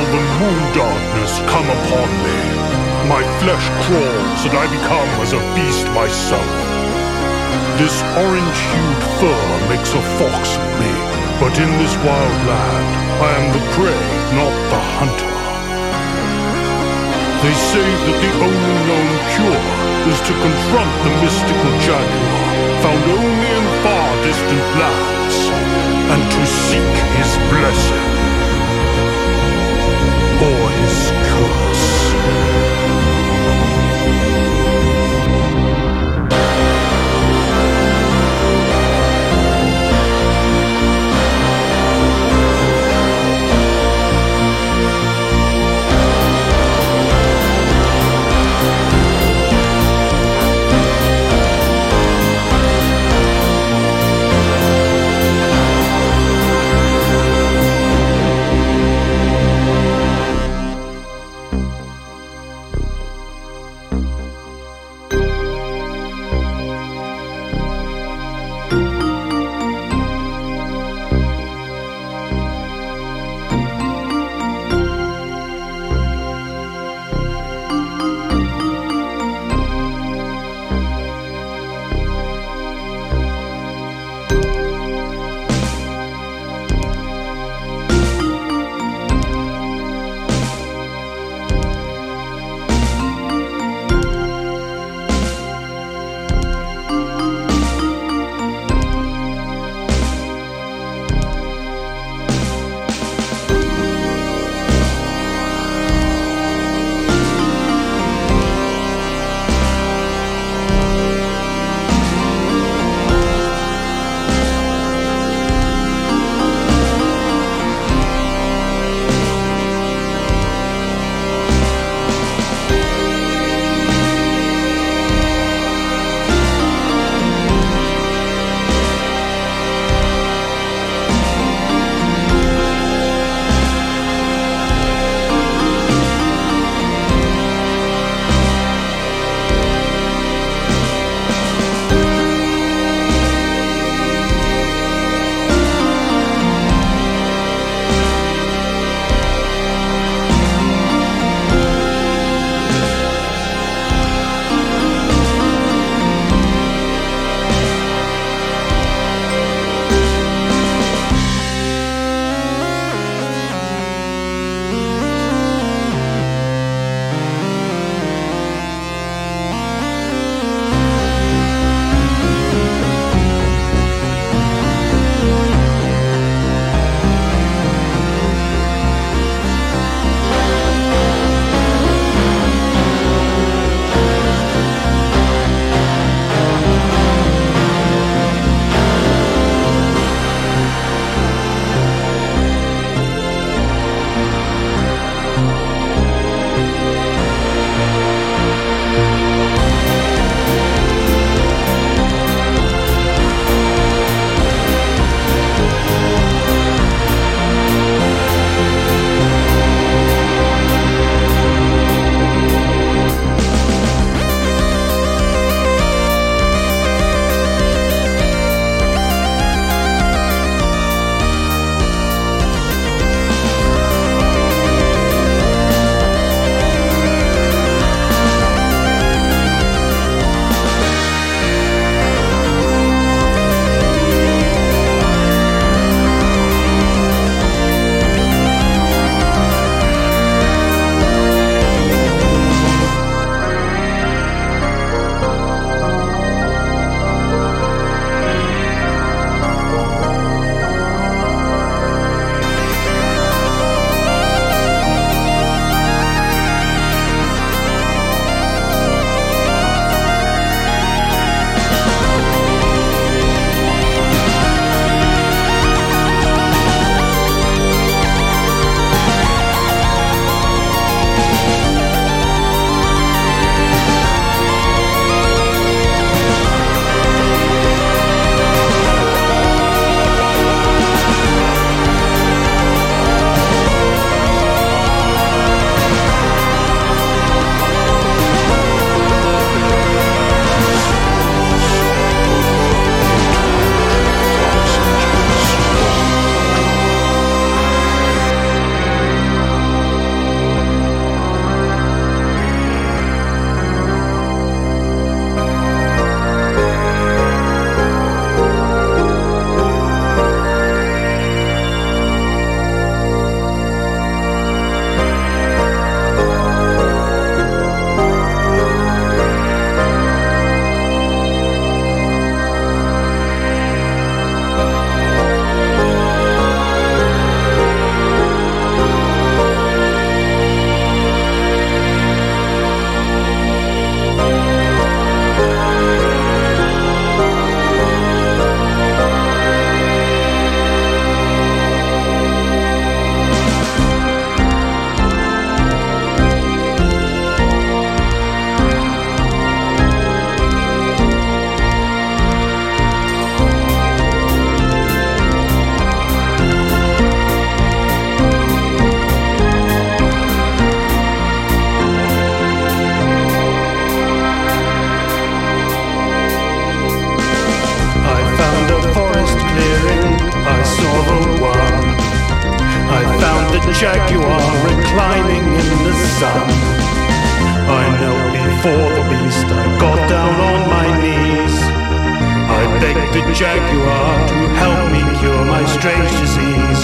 the moon darkness come upon me. My flesh crawls and I become as a beast myself. This orange-hued fur makes a fox of me, but in this wild land, I am the prey, not the hunter. They say that the only known cure is to confront the mystical jaguar, found only in far distant lands, and to seek his blessing, or his curse. jaguar reclining in the sun. I knelt before the beast, I got down on my knees. I begged the jaguar to help me cure my strange disease.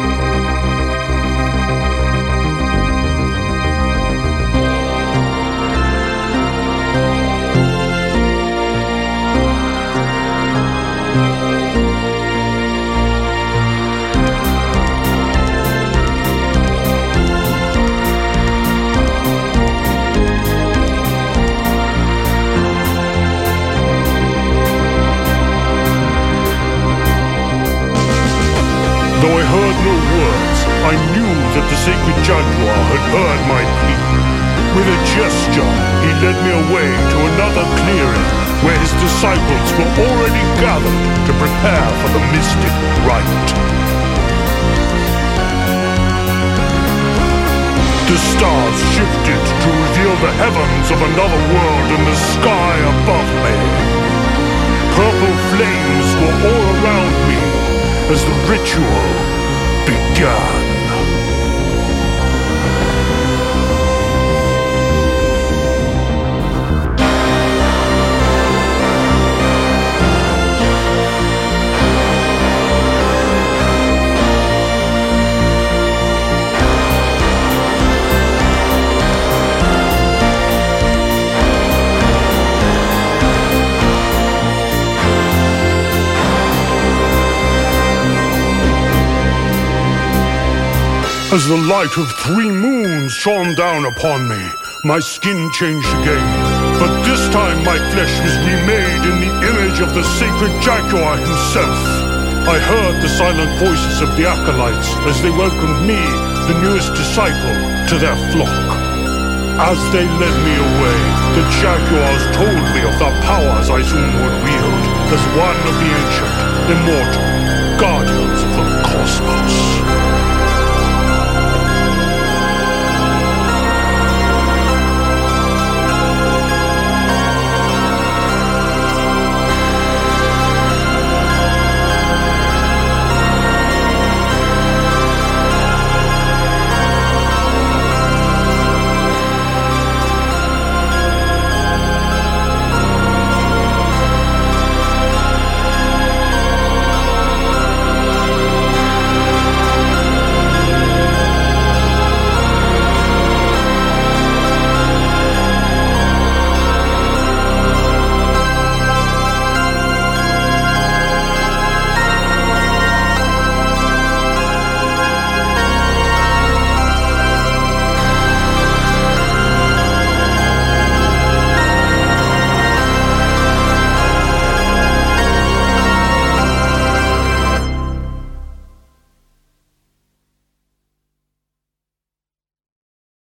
Though I heard no words, I knew that the sacred jaguar had heard my plea. With a gesture, he led me away to another clearing where his disciples were already gathered to prepare for the mystic rite. The stars shifted to reveal the heavens of another world in the sky above me. Purple flames were all around me as the ritual began. As the light of 3 moons shone down upon me, my skin changed again. But this time my flesh was remade in the image of the sacred jaguar himself. I heard the silent voices of the acolytes as they welcomed me, the newest disciple, to their flock. As they led me away, the jaguars told me of the powers I soon would wield as one of the ancient, immortal guardians of the cosmos.